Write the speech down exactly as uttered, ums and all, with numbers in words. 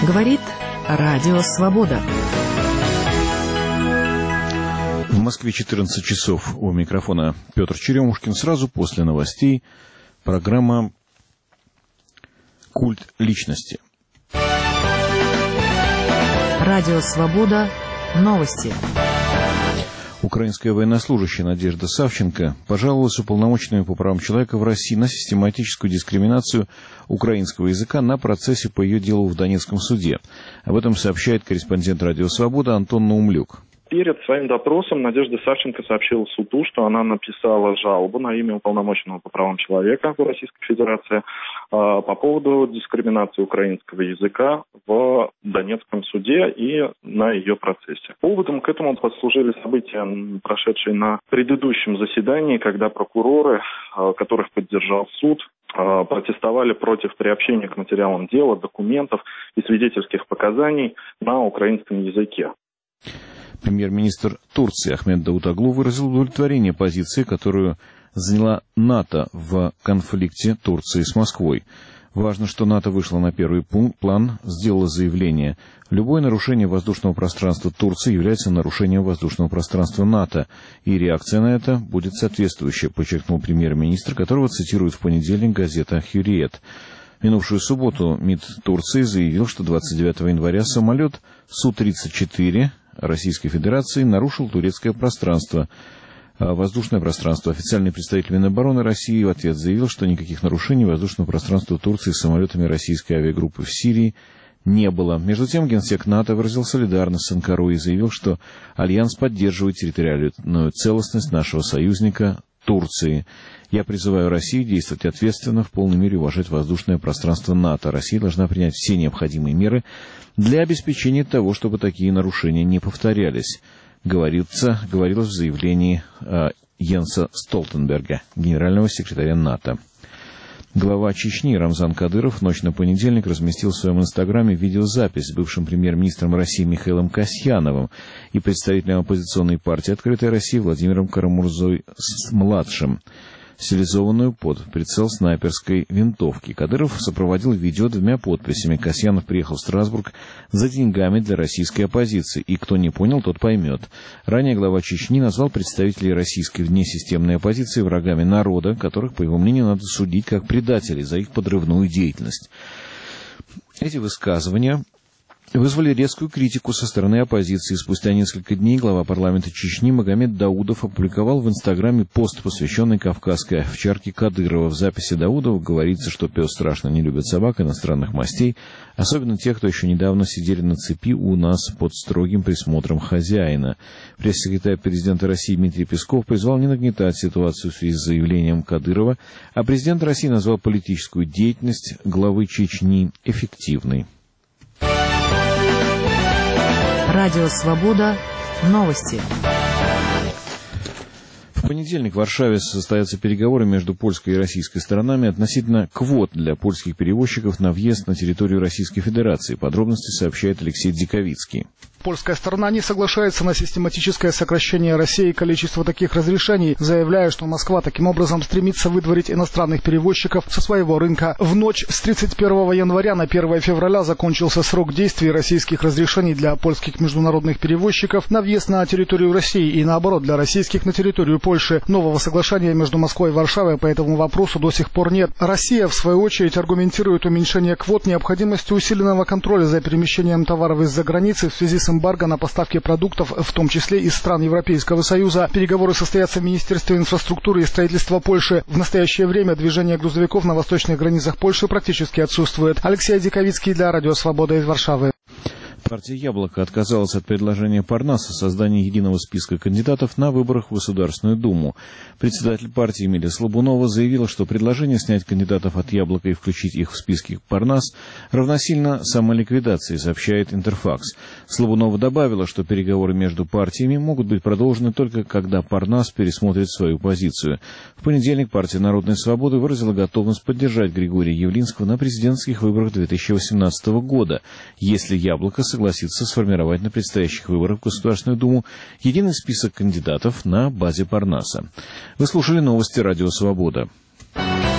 Говорит Радио Свобода. В Москве четырнадцать часов. У микрофона Петр Черемушкин. Сразу после новостей программа «Культ личности». Радио Свобода. Новости. Украинская военнослужащая Надежда Савченко пожаловалась уполномоченными по правам человека в России на систематическую дискриминацию украинского языка на процессе по ее делу в Донецком суде. Об этом сообщает корреспондент Радио Свобода Антон Наумлюк. Перед своим допросом Надежда Савченко сообщила суду, что она написала жалобу на имя уполномоченного по правам человека в Российской Федерации по поводу дискриминации украинского языка в Донецком суде и на ее процессе. Поводом к этому послужили события, прошедшие на предыдущем заседании, когда прокуроры, которых поддержал суд, протестовали против приобщения к материалам дела, документов и свидетельских показаний на украинском языке. Премьер-министр Турции Ахмед Давутоглу выразил удовлетворение позиции, которую заняла НАТО в конфликте Турции с Москвой. Важно, что НАТО вышло на первый план, сделало заявление. Любое нарушение воздушного пространства Турции является нарушением воздушного пространства НАТО, и реакция на это будет соответствующая, подчеркнул премьер-министр, которого цитирует в понедельник газета «Хюриет». В минувшую субботу МИД Турции заявил, что двадцать девятого января самолет Су тридцать четыре Российской Федерации нарушил турецкое пространство, воздушное пространство. Официальный представитель Минобороны России в ответ заявил, что никаких нарушений воздушного пространства Турции с самолетами российской авиагруппы в Сирии не было. Между тем, генсек НАТО выразил солидарность с Анкарой и заявил, что Альянс поддерживает территориальную целостность нашего союзника Турции. Я призываю Россию действовать ответственно, в полной мере уважать воздушное пространство НАТО. Россия должна принять все необходимые меры для обеспечения того, чтобы такие нарушения не повторялись, говорится, говорилось в заявлении э, Йенса Столтенберга, генерального секретаря НАТО. Глава Чечни Рамзан Кадыров в ночь на понедельник разместил в своем инстаграме видеозапись с бывшим премьер-министром России Михаилом Касьяновым и представителем оппозиционной партии «Открытая Россия» Владимиром Карамурзой-младшим, стилизованную под прицел снайперской винтовки. Кадыров сопроводил видео двумя подписями. Касьянов приехал в Страсбург за деньгами для российской оппозиции. И кто не понял, тот поймет. Ранее глава Чечни назвал представителей российской внесистемной оппозиции врагами народа, которых, по его мнению, надо судить как предателей за их подрывную деятельность. Эти высказывания вызвали резкую критику со стороны оппозиции. Спустя несколько дней глава парламента Чечни Магомед Даудов опубликовал в Инстаграме пост, посвященный кавказской овчарке Кадырова. В записи Даудова говорится, что пес страшно не любит собак иностранных мастей, особенно тех, кто еще недавно сидели на цепи у нас под строгим присмотром хозяина. Пресс-секретарь президента России Дмитрий Песков призвал не нагнетать ситуацию в связи с заявлением Кадырова, а президент России назвал политическую деятельность главы Чечни эффективной. Радио Свобода. Новости. В понедельник в Варшаве состоятся переговоры между польской и российской сторонами относительно квот для польских перевозчиков на въезд на территорию Российской Федерации. Подробности сообщает Алексей Диковицкий. Польская сторона не соглашается на систематическое сокращение России количества таких разрешений, заявляя, что Москва таким образом стремится выдворить иностранных перевозчиков со своего рынка. В ночь с тридцать первого января на первое февраля закончился срок действия российских разрешений для польских международных перевозчиков на въезд на территорию России и наоборот для российских на территорию Польши. Нового соглашения между Москвой и Варшавой по этому вопросу до сих пор нет. Россия, в свою очередь, аргументирует уменьшение квот необходимостью усиленного контроля за перемещением товаров из-за границы в связи с эмбарго на поставки продуктов, в том числе из стран Европейского Союза. Переговоры состоятся в Министерстве инфраструктуры и строительства Польши. В настоящее время движение грузовиков на восточных границах Польши практически отсутствует. Алексей Диковицкий для Радио Свобода из Варшавы. Партия «Яблоко» отказалась от предложения Парнаса о создании единого списка кандидатов на выборах в Государственную Думу. Председатель партии Эмилия Слабунова заявила, что предложение снять кандидатов от «Яблока» и включить их в списки Парнас равносильно самоликвидации, сообщает Интерфакс. Слабунова добавила, что переговоры между партиями могут быть продолжены только когда Парнас пересмотрит свою позицию. В понедельник партия «Народной свободы» выразила готовность поддержать Григория Явлинского на президентских выборах две тысячи восемнадцатого года, если «Яблоко» согласится сформировать на предстоящих выборах в Государственную Думу единый список кандидатов на базе Парнаса. Вы слушали новости Радио Свобода.